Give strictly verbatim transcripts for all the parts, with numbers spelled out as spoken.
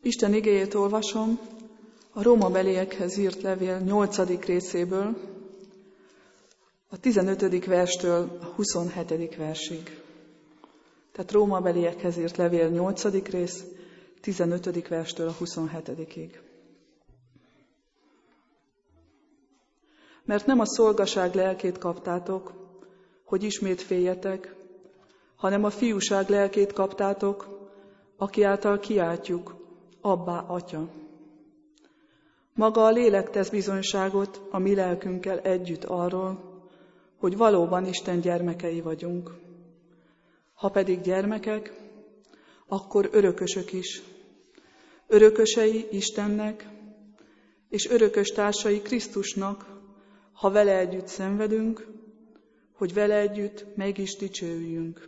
Isten igéjét olvasom a Rómabeliekhez írt levél nyolcadik részéből, a tizenötödik verstől a huszonhetedik versig. Tehát Rómabeliekhez írt levél nyolcadik rész, tizenötödik verstől a huszonhetedikig. Mert nem a szolgaság lelkét kaptátok, hogy ismét féljetek, hanem a fiúság lelkét kaptátok, aki által kiáltjuk, Abbá, Atya. Maga a lélek tesz bizonyságot a mi lelkünkkel együtt arról, hogy valóban Isten gyermekei vagyunk. Ha pedig gyermekek, akkor örökösök is. Örökösei Istennek, és örökös társai Krisztusnak, ha vele együtt szenvedünk, hogy vele együtt meg is dicsőüljünk.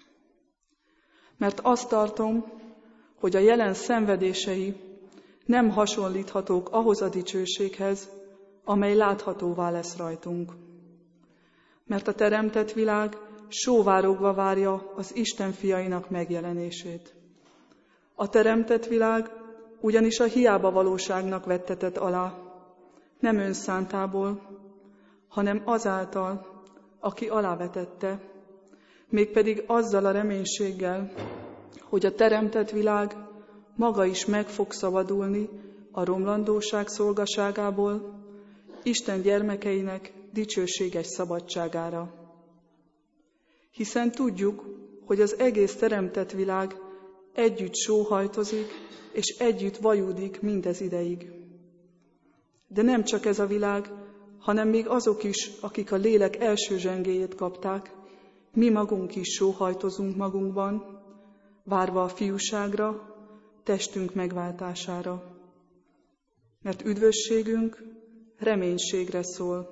Mert azt tartom, hogy a jelen szenvedései nem hasonlíthatók ahhoz a dicsőséghez, amely láthatóvá lesz rajtunk. Mert a teremtett világ sóvárogva várja az Isten fiainak megjelenését. A teremtett világ ugyanis a hiába valóságnak vettetett alá, nem önszántából, hanem azáltal, aki alávetette, mégpedig azzal a reménységgel, hogy a teremtett világ maga is meg fog szabadulni a romlandóság szolgaságából, Isten gyermekeinek dicsőséges szabadságára. Hiszen tudjuk, hogy az egész teremtett világ együtt sóhajtozik, és együtt vajúdik mindez ideig. De nem csak ez a világ, hanem még azok is, akik a lélek első zsengéjét kapták, mi magunk is sóhajtozunk magunkban, várva a fiúságra, testünk megváltására. Mert üdvösségünk reménységre szól.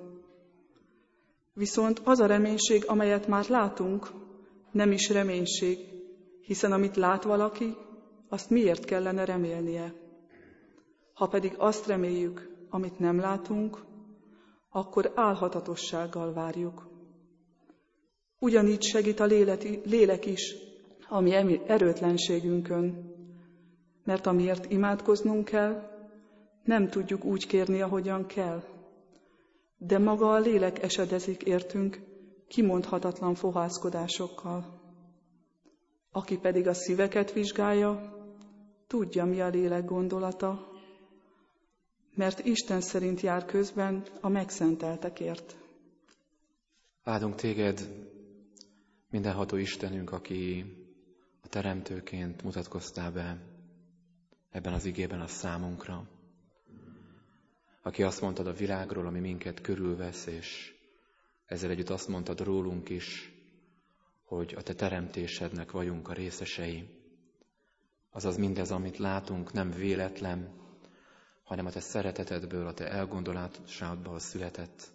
Viszont az a reménység, amelyet már látunk, nem is reménység, hiszen amit lát valaki, azt miért kellene remélnie? Ha pedig azt reméljük, amit nem látunk, akkor álhatatossággal várjuk. Ugyanígy segít a léleti, lélek is a mi erőtlenségünkön, mert amiért imádkoznunk kell, nem tudjuk úgy kérni, ahogyan kell, de maga a lélek esedezik értünk kimondhatatlan fohászkodásokkal. Aki pedig a szíveket vizsgálja, tudja, mi a lélek gondolata, mert Isten szerint jár közben a megszenteltekért. Áldunk téged, mindenható Istenünk, aki a teremtőként mutatkoztál be ebben az igében a számunkra. Aki azt mondtad a világról, ami minket körülvesz, és ezzel együtt azt mondtad rólunk is, hogy a te teremtésednek vagyunk a részesei. Azaz mindez, amit látunk, nem véletlen, hanem a te szeretetedből, a te elgondolásodból született.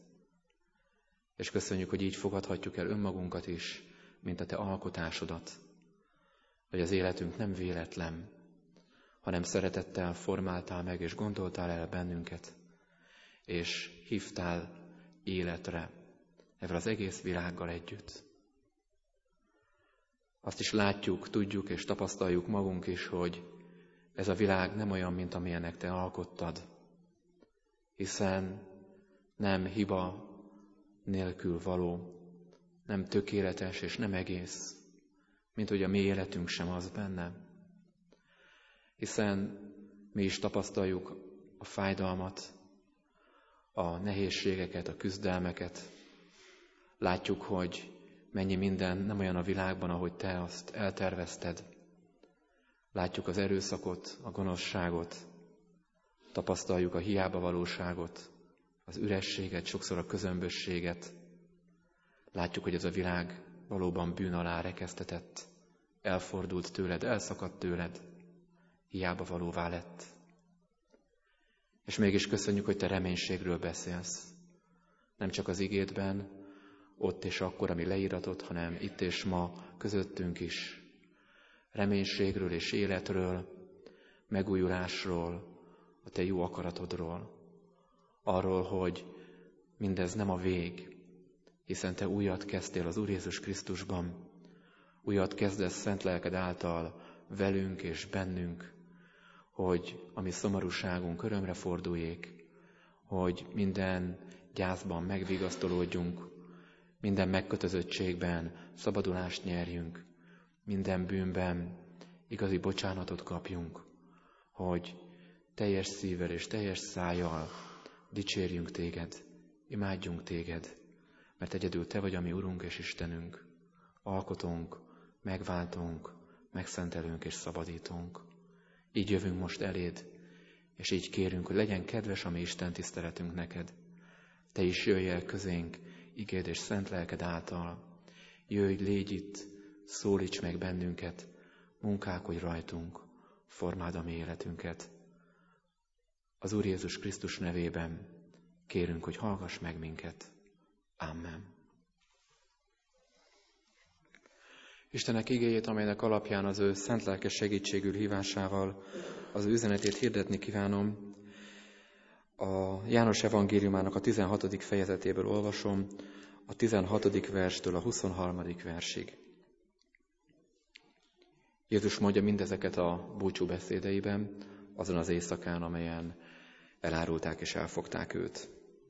És köszönjük, hogy így fogadhatjuk el önmagunkat is, mint a te alkotásodat, hogy az életünk nem véletlen, hanem szeretettel formáltál meg, és gondoltál el bennünket, és hívtál életre ezzel az egész világgal együtt. Azt is látjuk, tudjuk és tapasztaljuk magunk is, hogy ez a világ nem olyan, mint amilyennek te alkottad, hiszen nem hiba nélkül való, nem tökéletes és nem egész, mint hogy a mi életünk sem az benne. Hiszen mi is tapasztaljuk a fájdalmat, a nehézségeket, a küzdelmeket. Látjuk, hogy mennyi minden nem olyan a világban, ahogy te azt eltervezted. Látjuk az erőszakot, a gonoszságot, tapasztaljuk a hiába valóságot, az ürességet, sokszor a közömbösséget. Látjuk, hogy ez a világ valóban bűn alá rekesztetett, elfordult tőled, elszakadt tőled, hiába valóvá lett. És mégis köszönjük, hogy te reménységről beszélsz. Nem csak az igédben, ott és akkor, ami leíratott, hanem itt és ma közöttünk is. Reménységről és életről, megújulásról, a te jó akaratodról. Arról, hogy mindez nem a vég, hiszen te újat kezdtél az Úr Jézus Krisztusban. Újat kezdesz szent lelked által velünk és bennünk. hogy a mi szomorúságunk örömre forduljék, hogy minden gyászban megvigasztalódjunk, minden megkötözöttségben szabadulást nyerjünk, minden bűnben igazi bocsánatot kapjunk, hogy teljes szívvel és teljes szájjal dicsérjünk téged, imádjunk téged, mert egyedül te vagy a mi Urunk és Istenünk, alkotunk, megváltunk, megszentelünk és szabadítunk. Így jövünk most eléd, és így kérünk, hogy legyen kedves a mi Isten tiszteletünk neked. Te is jöjj el közénk, igéd és szent lelked által. Jöjj, légy itt, szólíts meg bennünket, munkálkodj rajtunk, formáld a mi életünket. Az Úr Jézus Krisztus nevében kérünk, hogy hallgass meg minket. Amen. Istenek igéjét, amelynek alapján az ő szent lelkes segítségül hívásával az ő üzenetét hirdetni kívánom, a János evangéliumának a tizenhatodik fejezetéből olvasom, a tizenhatodik verstől a huszonharmadik versig. Jézus mondja mindezeket a búcsú beszédeiben, azon az éjszakán, amelyen elárulták és elfogták őt.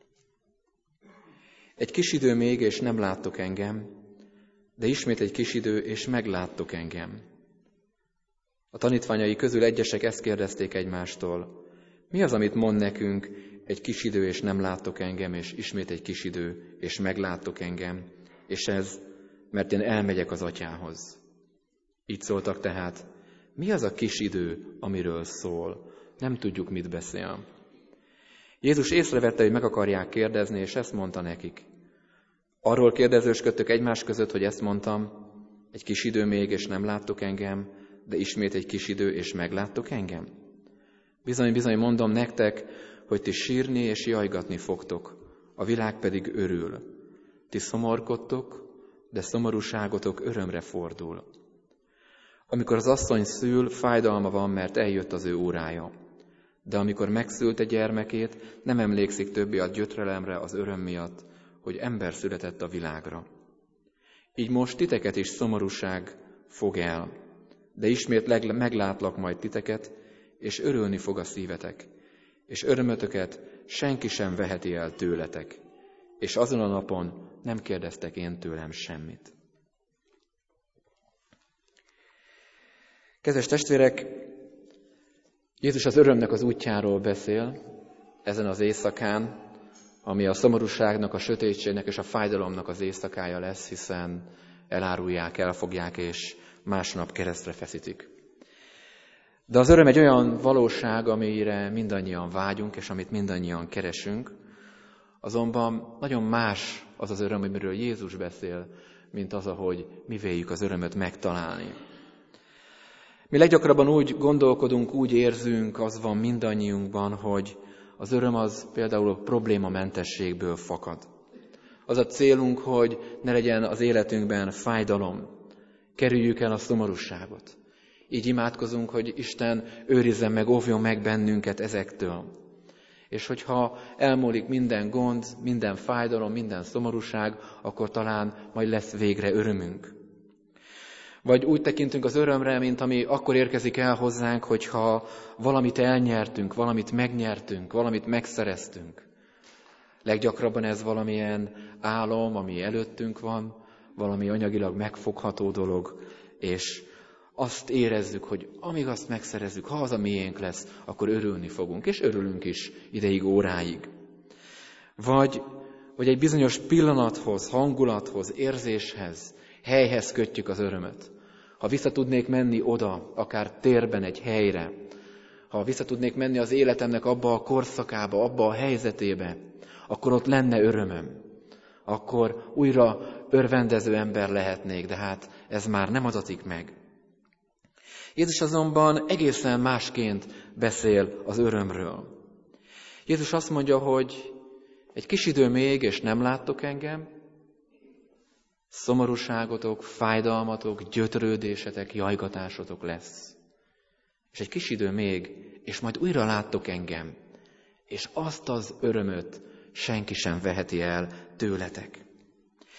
Egy kis idő még, és nem láttok engem, de ismét egy kis idő, és megláttok engem. A tanítványai közül egyesek ezt kérdezték egymástól: mi az, amit mond nekünk, egy kis idő, és nem láttok engem, és ismét egy kis idő, és megláttok engem, és ez, mert én elmegyek az Atyához. Így szóltak tehát: mi az a kis idő, amiről szól? Nem tudjuk, mit beszél. Jézus észrevette, hogy meg akarják kérdezni, és ezt mondta nekik: arról kérdezősködtök egymás között, hogy ezt mondtam, egy kis idő még, és nem láttok engem, de ismét egy kis idő, és megláttok engem? Bizony, bizony mondom nektek, hogy ti sírni és jajgatni fogtok, a világ pedig örül. Ti szomorkodtok, de szomorúságotok örömre fordul. Amikor az asszony szül, fájdalma van, mert eljött az ő órája. De amikor megszülte gyermekét, nem emlékszik többé a gyötrelemre az öröm miatt, hogy ember született a világra. Így most titeket is szomorúság fog el, de ismét meglátlak majd titeket, és örülni fog a szívetek, és örömötöket senki sem veheti el tőletek, és azon a napon nem kérdeztek én tőlem semmit. Kedves testvérek, Jézus az örömnek az útjáról beszél ezen az éjszakán, ami a szomorúságnak, a sötétségnek és a fájdalomnak az éjszakája lesz, hiszen elárulják, elfogják és másnap keresztre feszítik. De az öröm egy olyan valóság, amire mindannyian vágyunk, és amit mindannyian keresünk, azonban nagyon más az az öröm, amiről Jézus beszél, mint az, ahogy mi véljük az örömöt megtalálni. Mi leggyakrabban úgy gondolkodunk, úgy érzünk, az van mindannyiunkban, hogy az öröm az például a problémamentességből fakad. Az a célunk, hogy ne legyen az életünkben fájdalom, kerüljük el a szomorúságot. Így imádkozunk, hogy Isten őrizzen meg, óvjon meg bennünket ezektől. És hogyha elmúlik minden gond, minden fájdalom, minden szomorúság, akkor talán majd lesz végre örömünk. Vagy úgy tekintünk az örömre, mint ami akkor érkezik el hozzánk, hogyha valamit elnyertünk, valamit megnyertünk, valamit megszereztünk. Leggyakrabban ez valamilyen álom, ami előttünk van, valami anyagilag megfogható dolog, és azt érezzük, hogy amíg azt megszerezzük, ha az a miénk lesz, akkor örülni fogunk, és örülünk is ideig, óráig. Vagy, vagy egy bizonyos pillanathoz, hangulathoz, érzéshez, helyhez kötjük az örömöt. Ha vissza tudnék menni oda, akár térben egy helyre, ha vissza tudnék menni az életemnek abba a korszakába, abba a helyzetébe, akkor ott lenne örömöm. Akkor újra örvendező ember lehetnék, de hát ez már nem adatik meg. Jézus azonban egészen másként beszél az örömről. Jézus azt mondja, hogy egy kis idő még, és nem láttok engem, szomorúságotok, fájdalmatok, gyötrődésetek, jajgatásotok lesz. És egy kis idő még, és majd újra láttok engem, és azt az örömöt senki sem veheti el tőletek.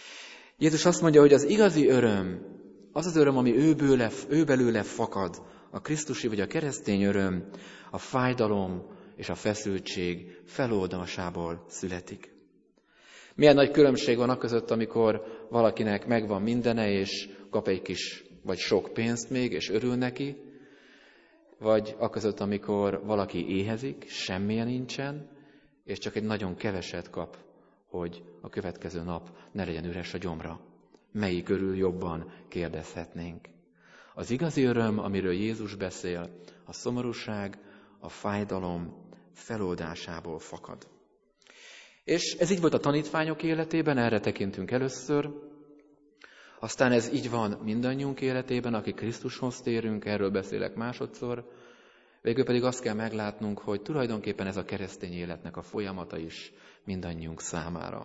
Jézus azt mondja, hogy az igazi öröm, az az öröm, ami ő, bőle, ő belőle fakad, a krisztusi vagy a keresztény öröm a fájdalom és a feszültség feloldásából születik. Milyen nagy különbség van aközött, amikor valakinek megvan mindene, és kap egy kis vagy sok pénzt még, és örül neki, vagy aközött, amikor valaki éhezik, semmilyen nincsen, és csak egy nagyon keveset kap, hogy a következő nap ne legyen üres a gyomra. Melyik örül jobban, kérdezhetnénk. Az igazi öröm, amiről Jézus beszél, a szomorúság, a fájdalom feloldásából fakad. És ez így volt a tanítványok életében, erre tekintünk először. Aztán ez így van mindannyiunk életében, akik Krisztushoz térünk, erről beszélek másodszor. Végül pedig azt kell meglátnunk, hogy tulajdonképpen ez a keresztény életnek a folyamata is mindannyiunk számára.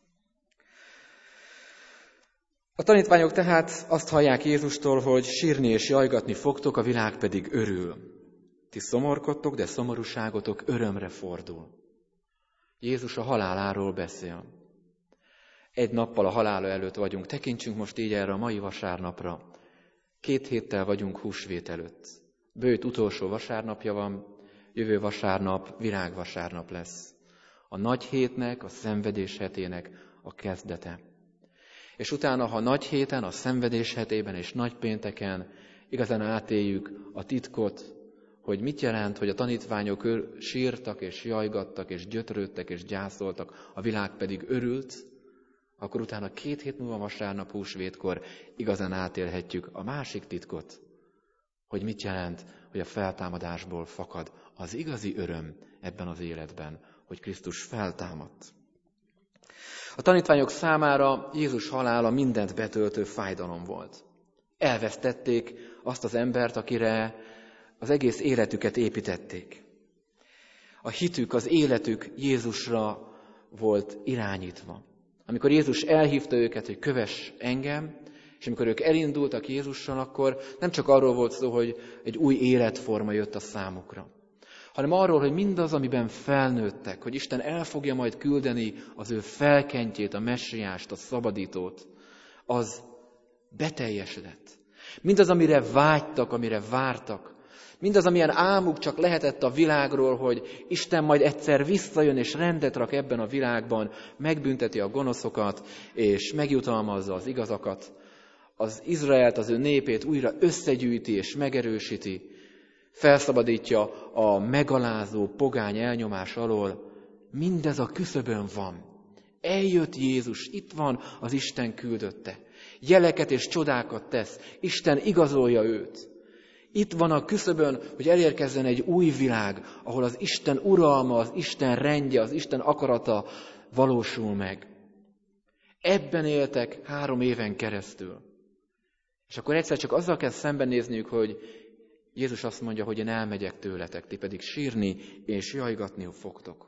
A tanítványok tehát azt hallják Jézustól, hogy sírni és jajgatni fogtok, a világ pedig örül. Ti szomorkodtok, de szomorúságotok örömre fordul. Jézus a haláláról beszél. Egy nappal a halála előtt vagyunk. Tekintsünk most így erre a mai vasárnapra. Két héttel vagyunk húsvét előtt. Bőjt utolsó vasárnapja van, jövő vasárnap virágvasárnap lesz. A nagy hétnek, a szenvedés hetének a kezdete. És utána, ha nagy héten, a szenvedés hetében és nagy pénteken igazán átéljük a titkot, hogy mit jelent, hogy a tanítványok sírtak és jajgattak és gyötrődtek és gyászoltak, a világ pedig örült, akkor utána két hét múlva vasárnap húsvétkor igazán átélhetjük a másik titkot, hogy mit jelent, hogy a feltámadásból fakad az igazi öröm ebben az életben, hogy Krisztus feltámadt. A tanítványok számára Jézus halála mindent betöltő fájdalom volt. Elvesztették azt az embert, akire az egész életüket építették. A hitük, az életük Jézusra volt irányítva. Amikor Jézus elhívta őket, hogy kövess engem, és amikor ők elindultak Jézussal, akkor nem csak arról volt szó, hogy egy új életforma jött a számukra, hanem arról, hogy mindaz, amiben felnőttek, hogy Isten el fogja majd küldeni az ő felkentjét, a messiást, a szabadítót, az beteljesedett. Mindaz, amire vágytak, amire vártak, mindaz, amilyen álmuk csak lehetett a világról, hogy Isten majd egyszer visszajön és rendet rak ebben a világban, megbünteti a gonoszokat, és megjutalmazza az igazakat, az Izraelt, az ő népét újra összegyűjti és megerősíti, felszabadítja a megalázó pogány elnyomás alól. Mindez a küszöbön van. Eljött Jézus, itt van az Isten küldötte. Jeleket és csodákat tesz. Isten igazolja őt. Itt van a küszöbön, hogy elérkezzen egy új világ, ahol az Isten uralma, az Isten rendje, az Isten akarata valósul meg. Ebben éltek három éven keresztül. És akkor egyszer csak azzal kell szembenézniük, hogy Jézus azt mondja, hogy én elmegyek tőletek, ti pedig sírni és jajgatni fogtok.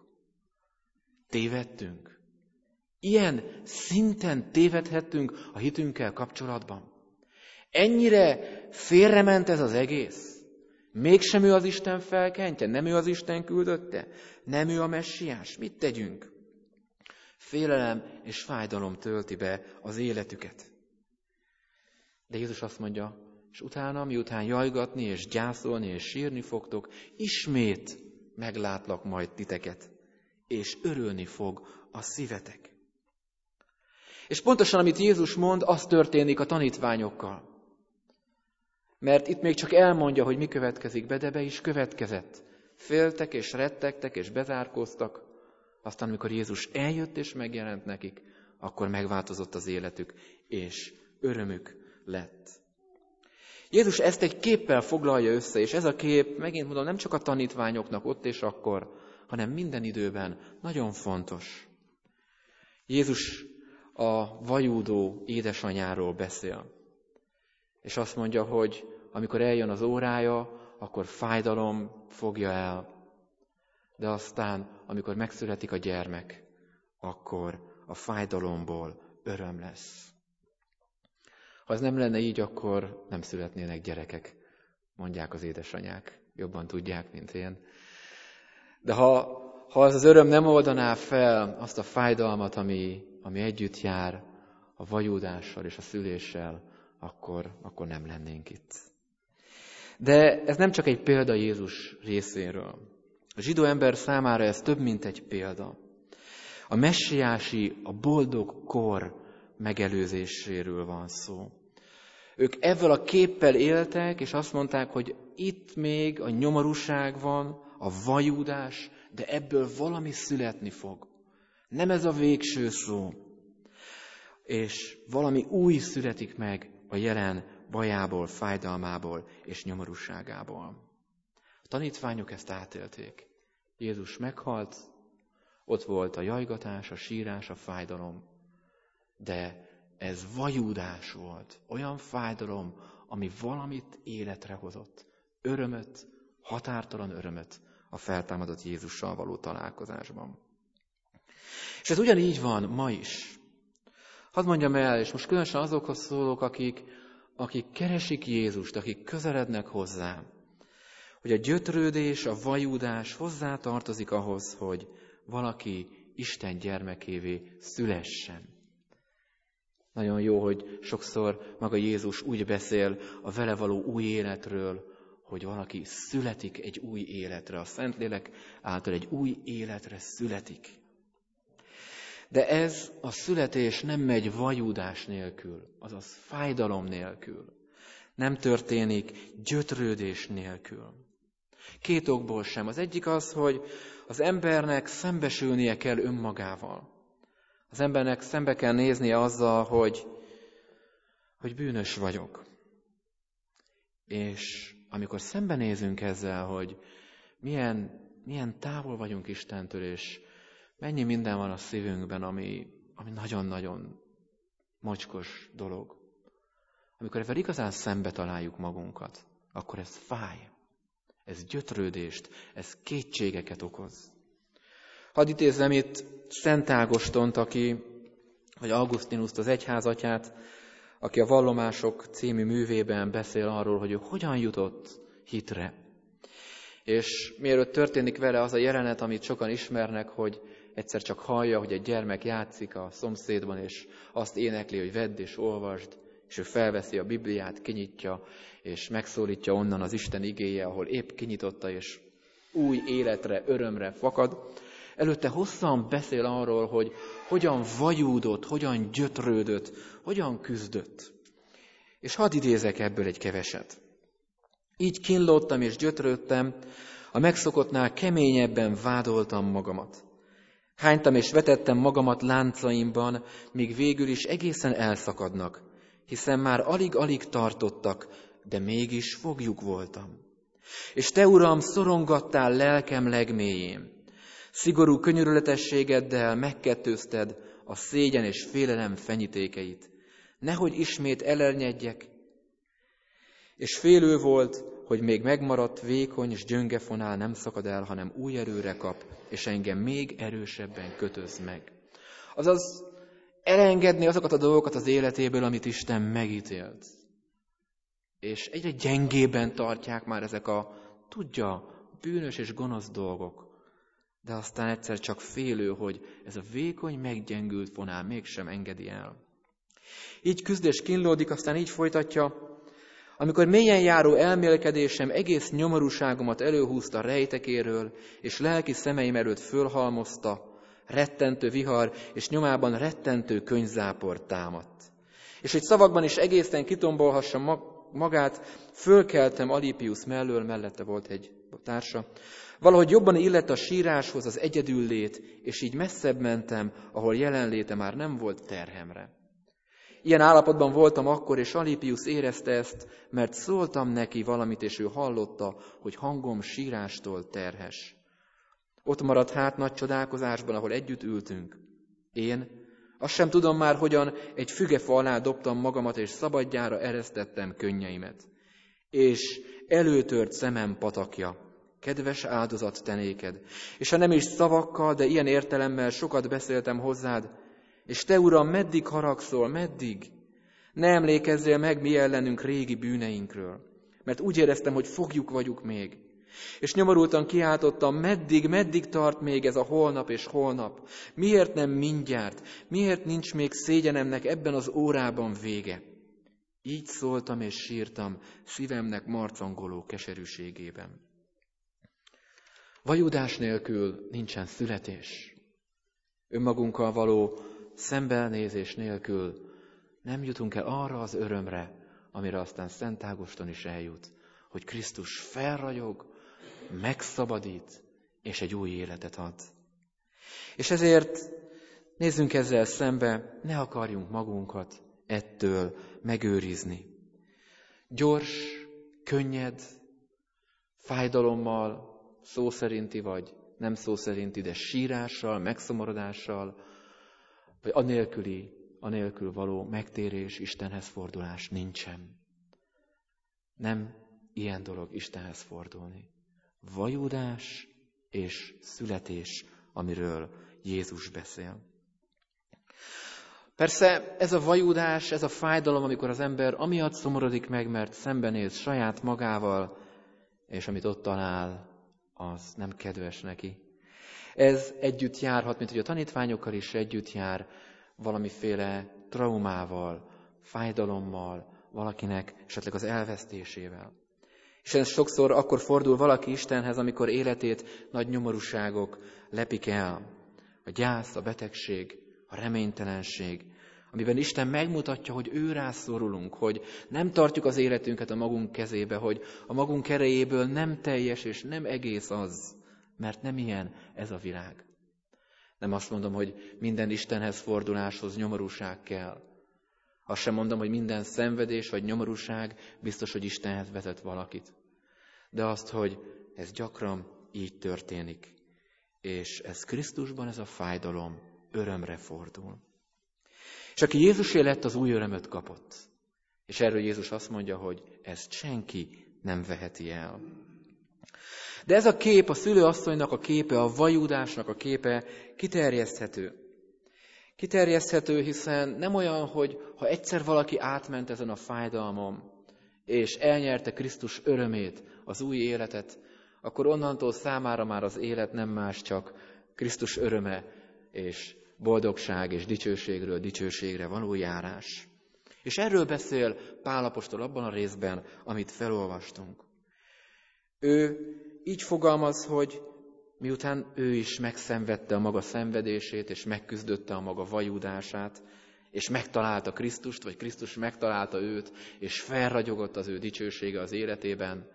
Tévedtünk. Ilyen szinten tévedhettünk a hitünkkel kapcsolatban. Ennyire félrement ez az egész. Mégsem ő az Isten felkentje, nem ő az Isten küldötte, nem ő a messiás. Mit tegyünk? Félelem és fájdalom tölti be az életüket. De Jézus azt mondja, és utána, miután jajgatni és gyászolni és sírni fogtok, ismét meglátlak majd titeket, és örülni fog a szívetek. És pontosan, amit Jézus mond, az történik a tanítványokkal. Mert itt még csak elmondja, hogy mi következik be, de be is következett. Féltek és rettegtek és bezárkóztak, aztán amikor Jézus eljött és megjelent nekik, akkor megváltozott az életük, és örömük lett. Jézus ezt egy képpel foglalja össze, és ez a kép, megint mondom, nem csak a tanítványoknak ott és akkor, hanem minden időben nagyon fontos. Jézus a vajúdó édesanyáról beszél, és azt mondja, hogy amikor eljön az órája, akkor fájdalom fogja el, de aztán, amikor megszületik a gyermek, akkor a fájdalomból öröm lesz. Ha ez nem lenne így, akkor nem születnének gyerekek, mondják az édesanyák. Jobban tudják, mint én. De ha, ha az az öröm nem oldaná fel azt a fájdalmat, ami, ami együtt jár a vajúdással és a szüléssel, akkor, akkor nem lennénk itt. De ez nem csak egy példa Jézus részéről. A zsidó ember számára ez több, mint egy példa. A messiási, a boldog kor megelőzéséről van szó. Ők ezzel a képpel éltek, és azt mondták, hogy itt még a nyomorúság van, a vajúdás, de ebből valami születni fog. Nem ez a végső szó. És valami új születik meg a jelen bajából, fájdalmából és nyomorúságából. A tanítványok ezt átélték. Jézus meghalt, ott volt a jajgatás, a sírás, a fájdalom, de ez vajúdás volt, olyan fájdalom, ami valamit életre hozott. Örömöt, határtalan örömöt a feltámadott Jézussal való találkozásban. És ez ugyanígy van ma is. Hadd mondjam el, és most különösen azokhoz szólok, akik, akik keresik Jézust, akik közelednek hozzá, hogy a gyötrődés, a vajúdás hozzá tartozik ahhoz, hogy valaki Isten gyermekévé szülessen. Nagyon jó, hogy sokszor maga Jézus úgy beszél a vele való új életről, hogy valaki születik egy új életre. A Szentlélek által egy új életre születik. De ez a születés nem megy vajúdás nélkül, azaz fájdalom nélkül. Nem történik gyötrődés nélkül. Két okból sem. Az egyik az, hogy az embernek szembesülnie kell önmagával. Az embernek szembe kell néznie azzal, hogy, hogy bűnös vagyok. És amikor szembenézünk ezzel, hogy milyen, milyen távol vagyunk Istentől, és mennyi minden van a szívünkben, ami, ami nagyon-nagyon mocskos dolog. Amikor ezzel igazán szembe találjuk magunkat, akkor ez fáj. Ez gyötrődést, ez kétségeket okoz. Hadd idézzem itt Szent Ágostont, aki, vagy Augustinuszt, az egyházatját, aki a Vallomások című művében beszél arról, hogy ő hogyan jutott hitre. És mielőtt történik vele az a jelenet, amit sokan ismernek, hogy egyszer csak hallja, hogy egy gyermek játszik a szomszédban, és azt énekli, hogy vedd és olvasd, és ő felveszi a Bibliát, kinyitja, és megszólítja onnan az Isten igéje, ahol épp kinyitotta, és új életre, örömre fakad. Előtte hosszan beszél arról, hogy hogyan vajúdott, hogyan gyötrődött, hogyan küzdött. És hadd idézek ebből egy keveset. Így kínlódtam és gyötrődtem, a megszokottnál keményebben vádoltam magamat. Hánytam és vetettem magamat láncaimban, míg végül is egészen elszakadnak, hiszen már alig-alig tartottak, de mégis foglyuk voltam. És te, Uram, szorongattál lelkem legmélyén. Szigorú könyörületességeddel megkettőzted a szégyen és félelem fenyítékeit. Nehogy ismét elernyedjek. És félő volt, hogy még megmaradt vékony és gyönge fonál nem szakad el, hanem új erőre kap, és engem még erősebben kötöz meg. Azaz elengedni azokat a dolgokat az életéből, amit Isten megítélt. És egyre gyengében tartják már ezek a, tudja, bűnös és gonosz dolgok. De aztán egyszer csak félő, hogy ez a vékony, meggyengült fonál mégsem engedi el. Így küzd és kínlódik, aztán így folytatja, amikor mélyen járó elmélkedésem egész nyomorúságomat előhúzta rejtekéről, és lelki szemeim előtt fölhalmozta, rettentő vihar, és nyomában rettentő könyvzápor támadt. És hogy szavakban is egészen kitombolhassa magát, fölkeltem Alipius mellől, mellette volt egy társa. Valahogy jobban illett a síráshoz az egyedüllét, és így messzebb mentem, ahol jelenléte már nem volt terhemre. Ilyen állapotban voltam akkor, és Alipius érezte ezt, mert szóltam neki valamit, és ő hallotta, hogy hangom sírástól terhes. Ott maradt hát nagy csodálkozásban, ahol együtt ültünk. Én, azt sem tudom már, hogyan, egy fügefa alá dobtam magamat, és szabadjára eresztettem könnyeimet. És előtört szemem patakja, kedves áldozat te néked, és ha nem is szavakkal, de ilyen értelemmel sokat beszéltem hozzád, és te, Uram, meddig haragszol, meddig? Ne emlékezzél meg mi ellenünk régi bűneinkről, mert úgy éreztem, hogy foglyuk vagyunk még. És nyomorultan kiáltottam, meddig, meddig tart még ez a holnap és holnap? Miért nem mindjárt? Miért nincs még szégyenemnek ebben az órában vége? Így szóltam és sírtam szívemnek marcangoló keserűségében. Vajudás nélkül nincsen születés. Önmagunkkal való szembenézés nélkül nem jutunk el arra az örömre, amire aztán Szent Ágoston is eljut, hogy Krisztus felragyog, megszabadít, és egy új életet ad. És ezért nézzünk ezzel szembe, ne akarjunk magunkat ettől megőrizni. Gyors, könnyed, fájdalommal, szó szerinti vagy nem szó szerinti, de sírással, megszomorodással, vagy anélküli, anélkül való megtérés, Istenhez fordulás nincsen. Nem ilyen dolog Istenhez fordulni. Vajudás és születés, amiről Jézus beszél. Persze ez a vajudás, ez a fájdalom, amikor az ember amiatt szomorodik meg, mert szembenéz saját magával, és amit ott talál, az nem kedves neki. Ez együtt járhat, mint hogy a tanítványokkal is együtt jár, valamiféle traumával, fájdalommal, valakinek esetleg az elvesztésével. És ez sokszor akkor fordul valaki Istenhez, amikor életét nagy nyomorúságok lepik el. A gyász, a betegség, a reménytelenség, amiben Isten megmutatja, hogy ő rá szorulunk, hogy nem tartjuk az életünket a magunk kezébe, hogy a magunk erejéből nem teljes és nem egész az, mert nem ilyen ez a világ. Nem azt mondom, hogy minden Istenhez forduláshoz nyomorúság kell. Azt sem mondom, hogy minden szenvedés vagy nyomorúság biztos, hogy Istenhez vezet valakit. De azt, hogy ez gyakran így történik. És ez Krisztusban, ez a fájdalom örömre fordul. És aki Jézusé lett, az új örömöt kapott. És erről Jézus azt mondja, hogy ezt senki nem veheti el. De ez a kép, a szülőasszonynak a képe, a vajudásnak a képe kiterjeszthető. Kiterjeszthető, hiszen nem olyan, hogy ha egyszer valaki átment ezen a fájdalmon, és elnyerte Krisztus örömét, az új életet, akkor onnantól számára már az élet nem más, csak Krisztus öröme, és boldogság és dicsőségről dicsőségre való járás. És erről beszél Pál apostol abban a részben, amit felolvastunk. Ő így fogalmaz, hogy miután ő is megszenvedte a maga szenvedését, és megküzdötte a maga vajudását, és megtalálta Krisztust, vagy Krisztus megtalálta őt, és felragyogott az ő dicsősége az életében,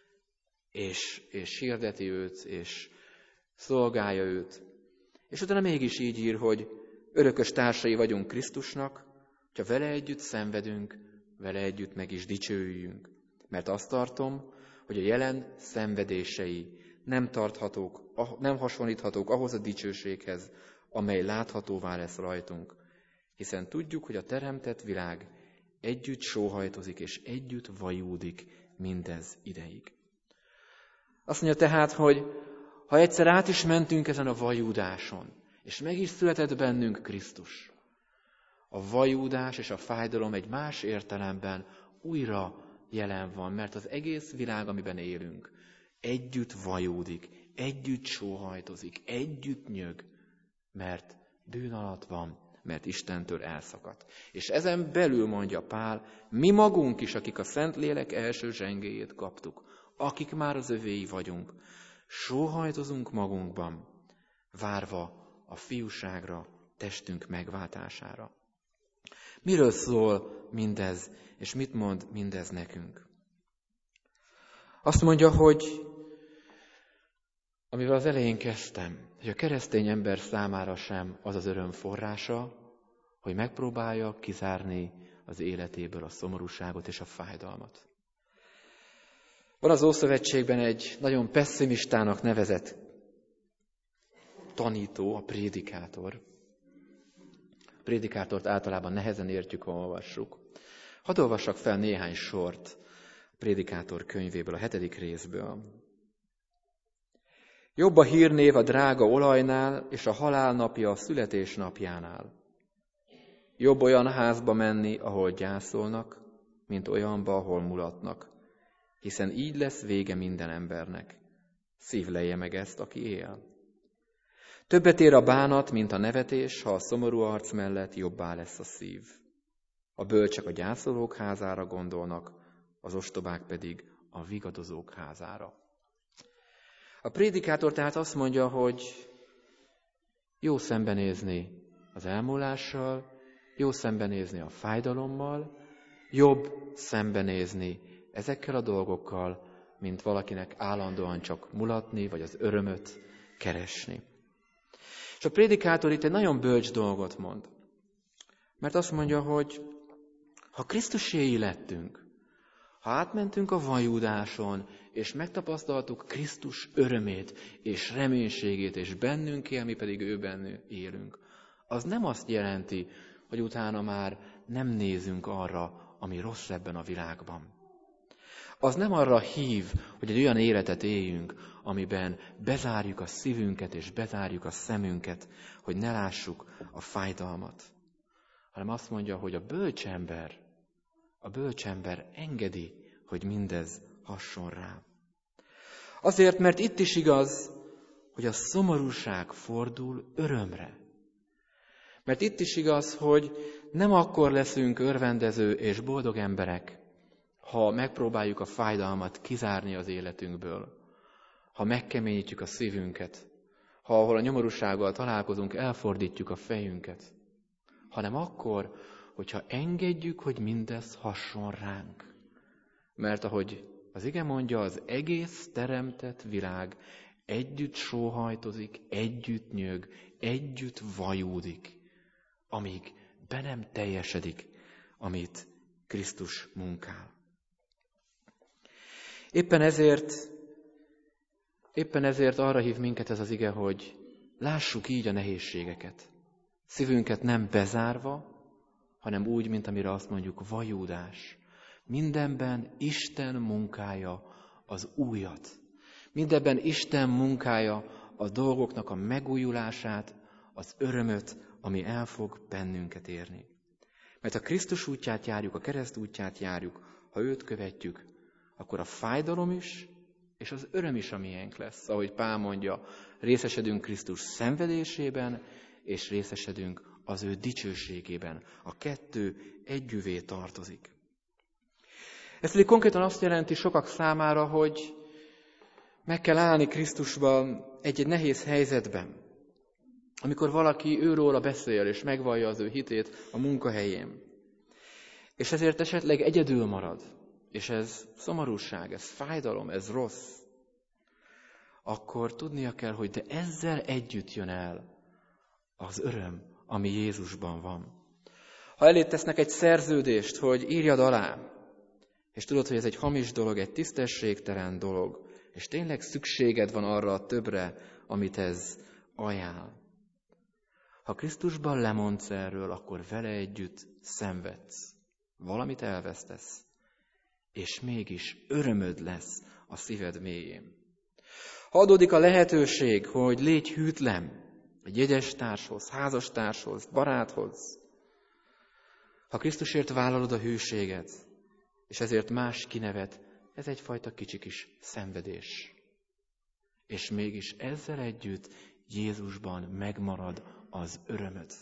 és, és hirdeti őt, és szolgálja őt. És utána mégis így ír, hogy örökös társai vagyunk Krisztusnak, ha vele együtt szenvedünk, vele együtt meg is dicsőüljünk. Mert azt tartom, hogy a jelen szenvedései nem tarthatók, nem hasonlíthatók ahhoz a dicsőséghez, amely láthatóvá lesz rajtunk. Hiszen tudjuk, hogy a teremtett világ együtt sóhajtozik és együtt vajúdik mindez ideig. Azt mondja tehát, hogy ha egyszer át is mentünk ezen a vajúdáson, és meg is született bennünk Krisztus, a vajúdás és a fájdalom egy más értelemben újra jelen van, mert az egész világ, amiben élünk, együtt vajúdik, együtt sóhajtozik, együtt nyög, mert bűn alatt van, mert Istentől elszakadt. És ezen belül mondja Pál, mi magunk is, akik a Szentlélek első zsengéjét kaptuk, akik már az övéi vagyunk, sóhajtozunk magunkban, várva a fiúságra, testünk megváltására. Miről szól mindez, és mit mond mindez nekünk? Azt mondja, hogy amivel az elején kezdtem, hogy a keresztény ember számára sem az az öröm forrása, hogy megpróbálja kizárni az életéből a szomorúságot és a fájdalmat. Van az Ószövetségben egy nagyon pessimistának nevezett tanító, a prédikátor. A prédikátort általában nehezen értjük, ha olvassuk. Hadd olvassak fel néhány sort a prédikátor könyvéből, a hetedik részből. Jobb a hírnév a drága olajnál, és a halál napja a születés napjánál. Jobb olyan házba menni, ahol gyászolnak, mint olyanba, ahol mulatnak, hiszen így lesz vége minden embernek. Szívlelje meg ezt, aki él. Többet ér a bánat, mint a nevetés, ha a szomorú arc mellett jobbá lesz a szív. A bölcsek a gyászolók házára gondolnak, az ostobák pedig a vigadozók házára. A prédikátor tehát azt mondja, hogy jó szembenézni az elmúlással, jó szembenézni a fájdalommal, jobb szembenézni ezekkel a dolgokkal, mint valakinek állandóan csak mulatni, vagy az örömöt keresni. És a prédikátor itt egy nagyon bölcs dolgot mond. Mert azt mondja, hogy ha Krisztuséi lettünk, ha átmentünk a vajúdáson, és megtapasztaltuk Krisztus örömét, és reménységét, és bennünk él, mi pedig ő bennünk élünk, az nem azt jelenti, hogy utána már nem nézünk arra, ami rossz ebben a világban. Az nem arra hív, hogy egy olyan életet éljünk, amiben bezárjuk a szívünket, és bezárjuk a szemünket, hogy ne lássuk a fájdalmat. Hanem azt mondja, hogy a bölcsember, a bölcsember engedi, hogy mindez hasson rá. Azért, mert itt is igaz, hogy a szomorúság fordul örömre. Mert itt is igaz, hogy nem akkor leszünk örvendező és boldog emberek, ha megpróbáljuk a fájdalmat kizárni az életünkből, ha megkeményítjük a szívünket, ha ahol a nyomorúsággal találkozunk, elfordítjuk a fejünket, hanem akkor, hogyha engedjük, hogy mindez hasson ránk. Mert ahogy az ige mondja, az egész teremtett világ együtt sóhajtozik, együtt nyög, együtt vajúdik, amíg be nem teljesedik, amit Krisztus munkál. Éppen ezért, éppen ezért arra hív minket ez az ige, hogy lássuk így a nehézségeket. Szívünket nem bezárva, hanem úgy, mint amire azt mondjuk, vajúdás. Mindenben Isten munkája az újat. Mindenben Isten munkája a dolgoknak a megújulását, az örömöt, ami el fog bennünket érni. Mert ha Krisztus útját járjuk, a kereszt útját járjuk, ha őt követjük, akkor a fájdalom is, és az öröm is a miénk lesz. Ahogy Pál mondja, részesedünk Krisztus szenvedésében, és részesedünk az ő dicsőségében. A kettő együvé tartozik. Ez pedig konkrétan azt jelenti sokak számára, hogy meg kell állni Krisztusban egy-egy nehéz helyzetben. Amikor valaki őróla beszél, és megvallja az ő hitét a munkahelyén. És ezért esetleg egyedül marad. És ez szomorúság, ez fájdalom, ez rossz. Akkor tudnia kell, hogy de ezzel együtt jön el az öröm, ami Jézusban van. Ha elé tesznek egy szerződést, hogy írjad alá, és tudod, hogy ez egy hamis dolog, egy tisztességtelen dolog, és tényleg szükséged van arra a többre, amit ez ajánl. Ha Krisztusban lemondsz erről, akkor vele együtt szenvedsz. Valamit elvesztesz, és mégis örömöd lesz a szíved mélyén. Ha adódik a lehetőség, hogy légy hűtlen egy jegyestárshoz, házastárshoz, baráthoz, ha Krisztusért vállalod a hűséget, és ezért más kinevet, ez egyfajta kicsi kis szenvedés. És mégis ezzel együtt Jézusban megmarad az örömöd.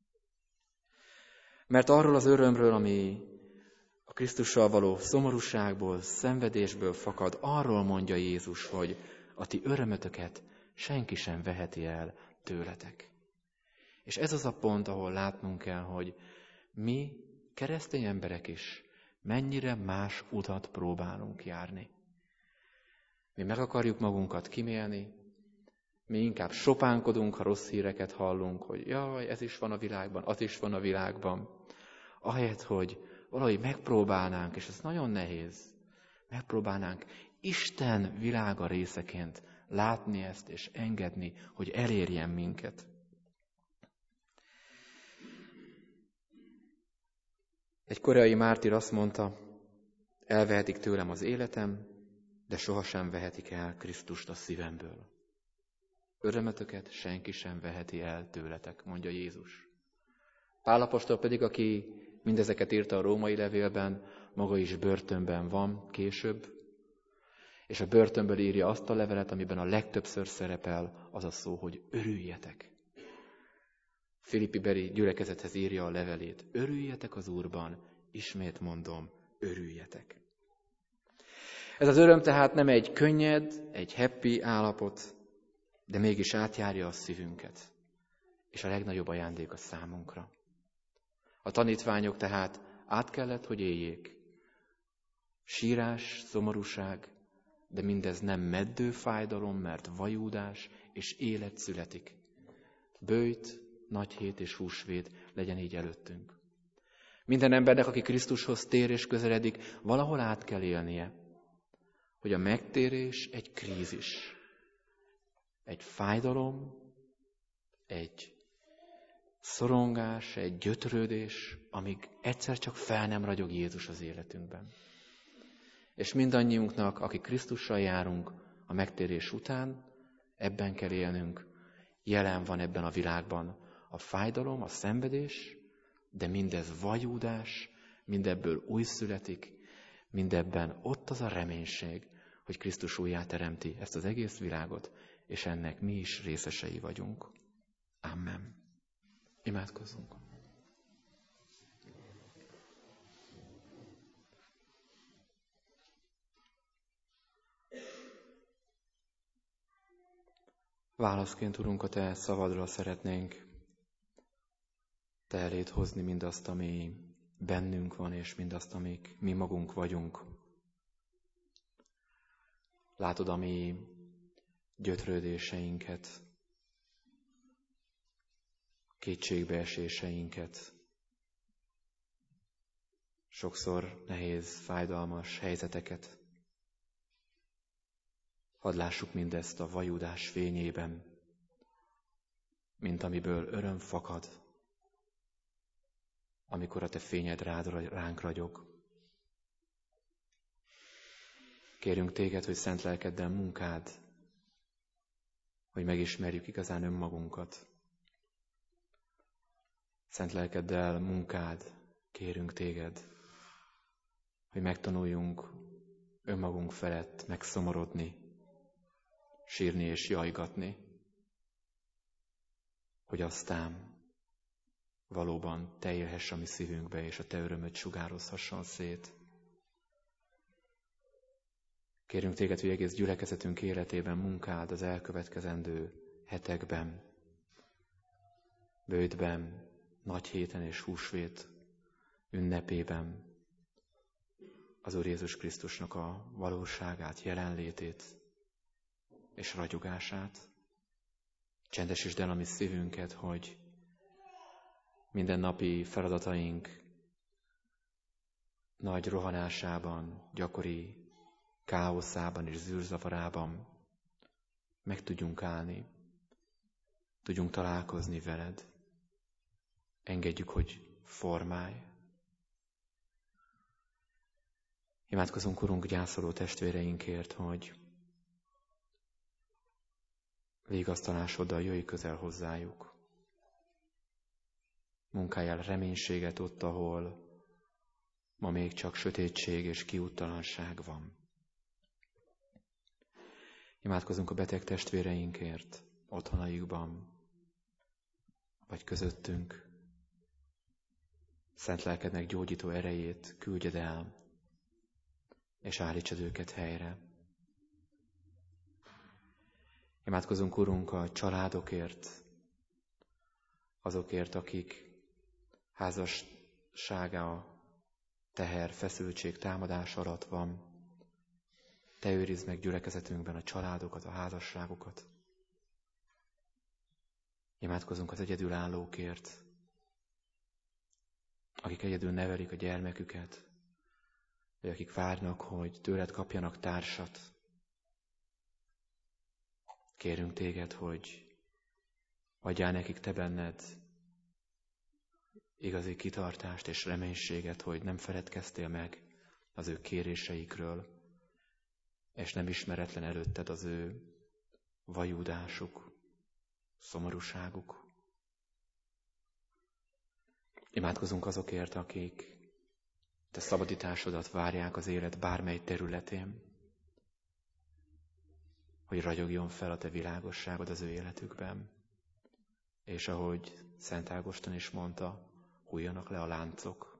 Mert arról az örömről, ami a Krisztussal való szomorúságból, szenvedésből fakad, arról mondja Jézus, hogy a ti örömötöket senki sem veheti el tőletek. És ez az a pont, ahol látnunk kell, hogy mi, keresztény emberek is, mennyire más utat próbálunk járni. Mi meg akarjuk magunkat kimélni, mi inkább sopánkodunk, ha rossz híreket hallunk, hogy jaj, ez is van a világban, az is van a világban. Ahelyett, hogy valahogy megpróbálnánk, és ez nagyon nehéz, megpróbálnánk Isten világa részeként látni ezt, és engedni, hogy elérjen minket. Egy koreai mártír azt mondta, elvehetik tőlem az életem, de sohasem vehetik el Krisztust a szívemből. Örömötöket senki sem veheti el tőletek, mondja Jézus. Pál apostol pedig, aki mindezeket írta a római levélben, maga is börtönben van később, és a börtönből írja azt a levelet, amiben a legtöbbször szerepel az a szó, hogy örüljetek. Filippi beli gyülekezethez írja a levelét. Örüljetek az Úrban, ismét mondom, örüljetek. Ez az öröm tehát nem egy könnyed, egy happy állapot, de mégis átjárja a szívünket, és a legnagyobb ajándék a számunkra. A tanítványok tehát át kellett, hogy éljék. Sírás, szomorúság, de mindez nem meddő fájdalom, mert vajúdás és élet születik. Böjt, nagy hét és húsvét legyen így előttünk. Minden embernek, aki Krisztushoz tér és közeledik, valahol át kell élnie, hogy a megtérés egy krízis, egy fájdalom, egy szorongás, egy gyötrődés, amíg egyszer csak fel nem ragyog Jézus az életünkben. És mindannyiunknak, akik Krisztussal járunk a megtérés után, ebben kell élnünk. Jelen van ebben a világban a fájdalom, a szenvedés, de mindez vajúdás, mindebből új születik, mindebben ott az a reménység, hogy Krisztus újjáteremti ezt az egész világot, és ennek mi is részesei vagyunk. Amen. Imádkozzunk. Válaszként, Urunk, a Te szavadra szeretnénk Te eléd hozni mindazt, ami bennünk van, és mindazt, amik mi magunk vagyunk. Látod a mi gyötrődéseinket, kétségbeeséseinket, sokszor nehéz, fájdalmas helyzeteket. Hadd lássuk mindezt a vajúdás fényében, mint amiből öröm fakad, amikor a Te fényed rád, ránk ragyog. Kérünk Téged, hogy szent lelkeddel munkád, hogy megismerjük igazán önmagunkat. Szent lelkeddel munkád, kérünk Téged, hogy megtanuljunk önmagunk felett megszomorodni, sírni és jajgatni, hogy aztán valóban Te élhess a mi szívünkbe, és a Te örömöd sugározhasson szét. Kérünk Téged, hogy egész gyülekezetünk életében munkád az elkövetkezendő hetekben, böjtben, nagy héten és húsvét ünnepében az Úr Jézus Krisztusnak a valóságát, jelenlétét és ragyogását. Csendesítsd el a mi szívünket, hogy mindennapi feladataink nagy rohanásában, gyakori káoszában és zűrzavarában meg tudjunk állni, tudjunk találkozni veled. Engedjük, hogy formálj. Imádkozunk, Urunk, gyászoló testvéreinkért, hogy végasztalásoddal jöjj közel hozzájuk. Munkálj el reménységet ott, ahol ma még csak sötétség és kiúttalanság van. Imádkozunk a beteg testvéreinkért, otthonaikban, vagy közöttünk. Szent lelkednek gyógyító erejét küldjed el, és állítsad őket helyre. Imádkozunk, Urunk, a családokért, azokért, akik házassága teher, feszültség, támadás alatt van. Te őrizd meg gyülekezetünkben a családokat, a házasságokat. Imádkozunk az egyedülállókért, akik egyedül nevelik a gyermeküket, vagy akik várnak, hogy tőled kapjanak társat. Kérünk Téged, hogy adjál nekik Te benned igazi kitartást és reménységet, hogy nem feledkeztél meg az ő kéréseikről, és nem ismeretlen előtted az ő vajúdásuk, szomorúságuk. Imádkozunk azokért, akik Te szabadításodat várják az élet bármely területén, hogy ragyogjon fel a Te világosságod az ő életükben. és ahogy Szent Ágoston is mondta, hulljanak le a láncok.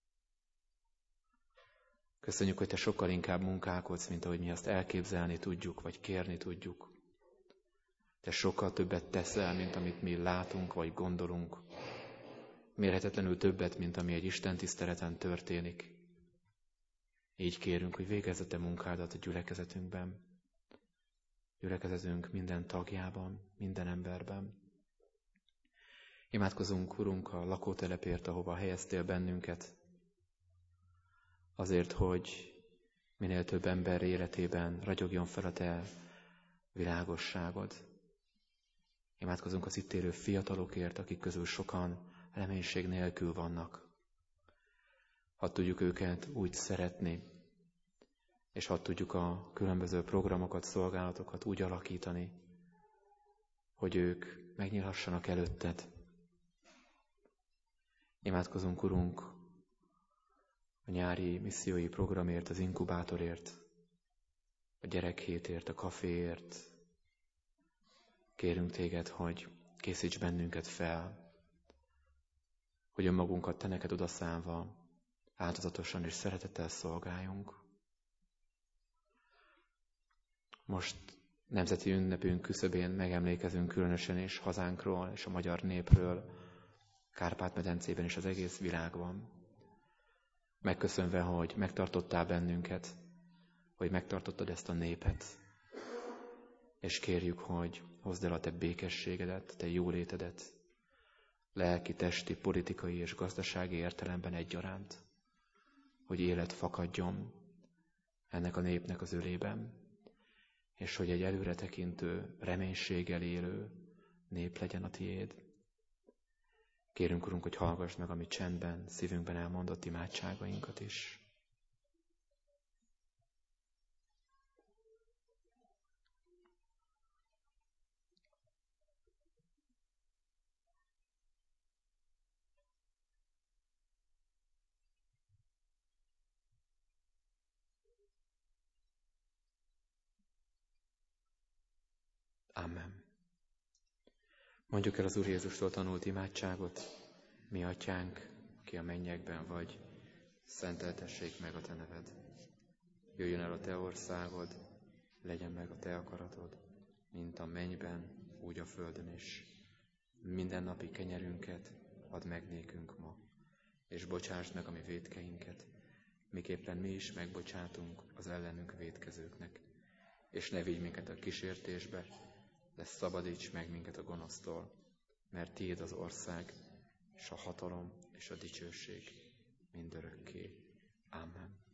Köszönjük, hogy Te sokkal inkább munkálkodsz, mint ahogy mi azt elképzelni tudjuk, vagy kérni tudjuk. Te sokkal többet teszel, mint amit mi látunk, vagy gondolunk. Mérhetetlenül többet, mint ami egy Isten tiszteleten történik. Így kérünk, hogy végezz a Te munkádat a gyülekezetünkben. Gyülekezetünk minden tagjában, minden emberben. Imádkozunk, Urunk, a lakótelepért, ahova helyeztél bennünket, azért, hogy minél több ember életében ragyogjon fel a Te világosságod. Imádkozunk az itt élő fiatalokért, akik közül sokan reménység nélkül vannak. Hadd tudjuk őket úgy szeretni, és hadd tudjuk a különböző programokat, szolgálatokat úgy alakítani, hogy ők megnyílhassanak előtted. Imádkozunk, Urunk, a nyári missziói programért, az inkubátorért, a gyerekhétért, a kaféért. Kérünk Téged, hogy készíts bennünket fel, hogy önmagunkat Te neked odaszállva áldozatosan és szeretettel szolgáljunk. Most nemzeti ünnepünk küszöbén megemlékezünk különösen is hazánkról és a magyar népről, Kárpát-medencében és az egész világban. Megköszönve, hogy megtartottál bennünket, hogy megtartottad ezt a népet, és kérjük, hogy hozd el a Te békességedet, Te jólétedet, lelki, testi, politikai és gazdasági értelemben egyaránt, hogy élet fakadjon ennek a népnek az ölében, és hogy egy előretekintő, reménységgel élő nép legyen a Tiéd. Kérünk, Urunk, hogy hallgass meg a mi csendben, szívünkben elmondott imádságainkat is. Amen. Mondjuk el az Úr Jézustól tanult imádságot. Mi atyánk, aki a mennyekben vagy, szenteltessék meg a Te neved. Jöjjön el a Te országod, legyen meg a Te akaratod, mint a mennyben, úgy a földön is. Minden napi kenyerünket add meg nékünk ma, és bocsásd meg a mi vétkeinket, miképpen mi is megbocsátunk az ellenünk vétkezőknek. És ne vigy minket a kísértésbe, de szabadíts meg minket a gonosztól, mert Tiéd az ország, és a hatalom, és a dicsőség mindörökké. Amen.